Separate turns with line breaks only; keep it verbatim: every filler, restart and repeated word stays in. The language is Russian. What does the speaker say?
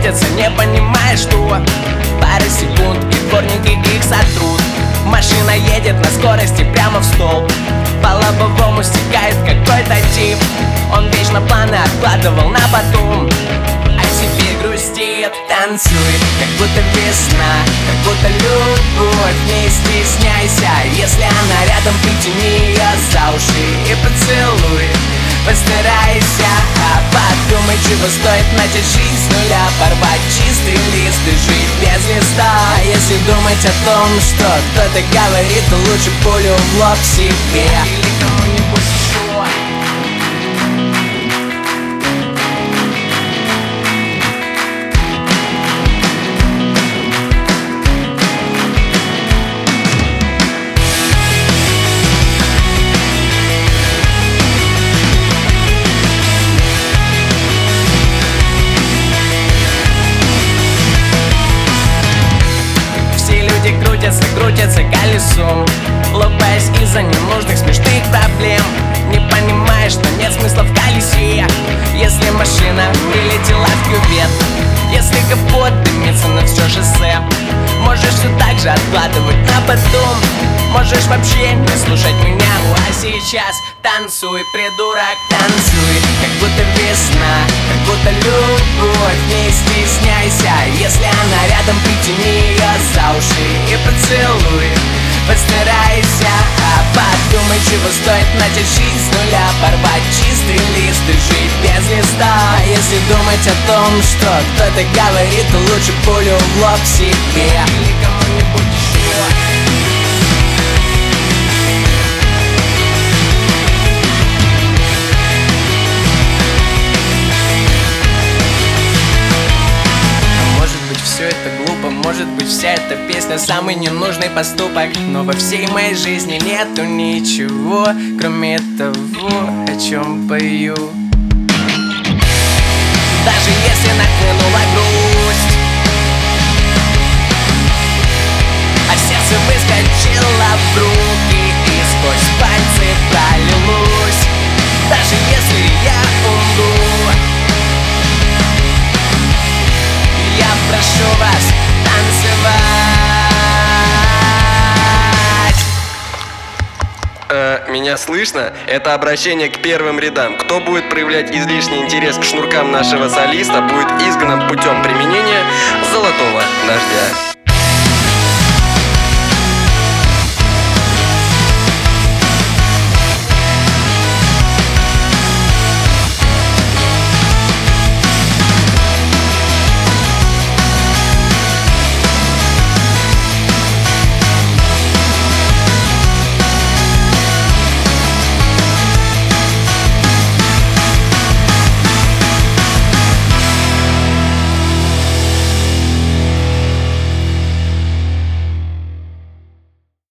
катятся, не понимая, что пара секунд и дворники их сотрут. Машина едет на скорости прямо в столб, по лобовому стекает какой-то тип. Он вечно планы откладывал на потом, а теперь грустит, танцует, как будто весна, как будто любовь. Не стесняйся, если она рядом, притяни ее за уши и поцелуй. Постарайся, а подумай, чего стоит начать жизнь с нуля, порвать чистый лист и жить без листа. Если думать о том, что кто-то говорит, то лучше пулю в лоб себе или кому-нибудь еще. Крутятся, крутятся колесом, лопаясь из-за ненужных смешных проблем. Не понимая, что нет смысла в колесе, если машина прилетела в кювет, если капот дымится на все шоссе. Можешь все так же откладывать на потом, можешь вообще не слушать меня. Ну а сейчас танцуй, придурок, танцуй, как будто весна, как будто любовь. Не стесняйся, если она рядом, притяни ее за уши и поцелуй. Постарайся, а подумай, чего стоит начать жизнь с нуля, порвать чистый лист и жить без листа. Если думать о том, что кто-то говорит, то лучше пулю в лоб себе или кому-нибудь еще. Все это глупо, может быть, вся эта песня самый ненужный поступок, но во всей моей жизни нету ничего, кроме того, о чем пою. Даже если нахлынула грусть, а сердце выскочило в руки и сквозь пальцы пролилось. Даже если я умру, я прошу вас танцевать.
Э, меня слышно? Это обращение к первым рядам. Кто будет проявлять излишний интерес к шнуркам нашего солиста, будет изгнан путем применения золотого дождя.